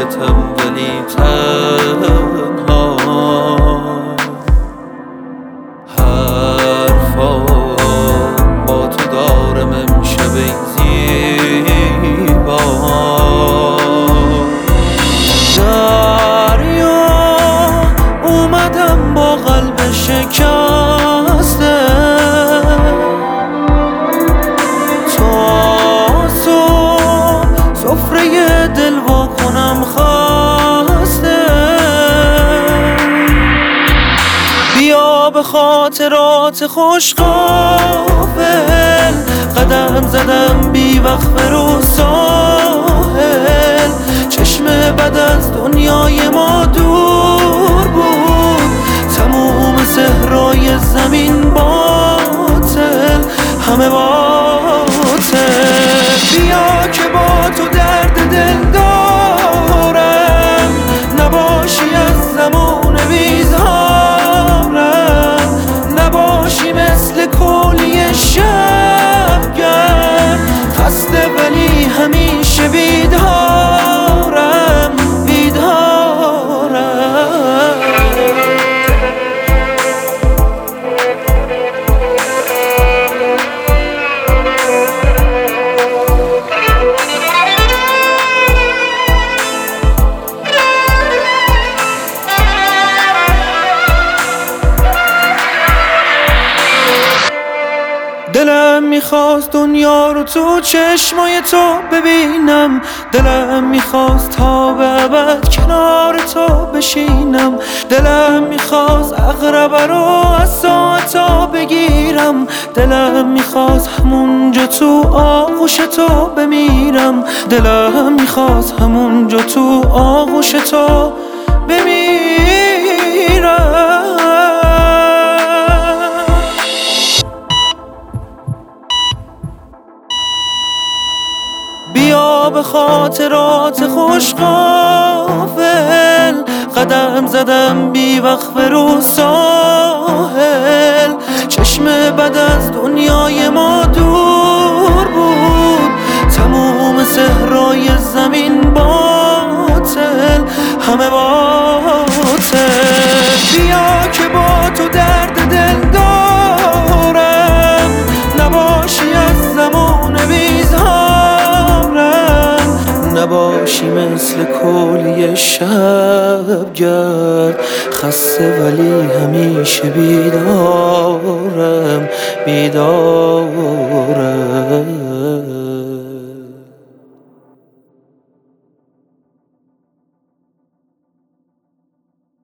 حسرتم ولی تنها حرفا با تو دارم امشب ای زیبا دریا اومدم با قلب شکسته تا سفره دل وا کنم خسته بیا به خاطرات خوش غافل قدم زدم بی وقفه رو ساحل چشم بد از دنیای ما دور بود تموم صحرای زمین باطل همه باطل بیا که با تو درد دل دارم نباشی از زمان بیزارم نباشی مثل کولی شبگرد خسته ولی همیشه بیدارم دلم میخواست دنیا رو تو چشمای تو ببینم دلم میخواست تا به ابد کنار تو بشینم دلم میخواست عقربه رو از ساعتا بگیرم دلم میخواست همونجا تو آغوش تو بمیرم دلم میخواست همونجا تو آغوش تو بمیرم بیا به خاطرات خوش غافل قدم زدم بی وقفه رو ساحل چشم بد از دنیای ما دور بود تموم صحرای زمین باطل همه باطل بیا که با تو درد دل دارم نباشی از زمان بیزارم نباشی مثل کولی شبگرد خسته ولی همیشه بیدارم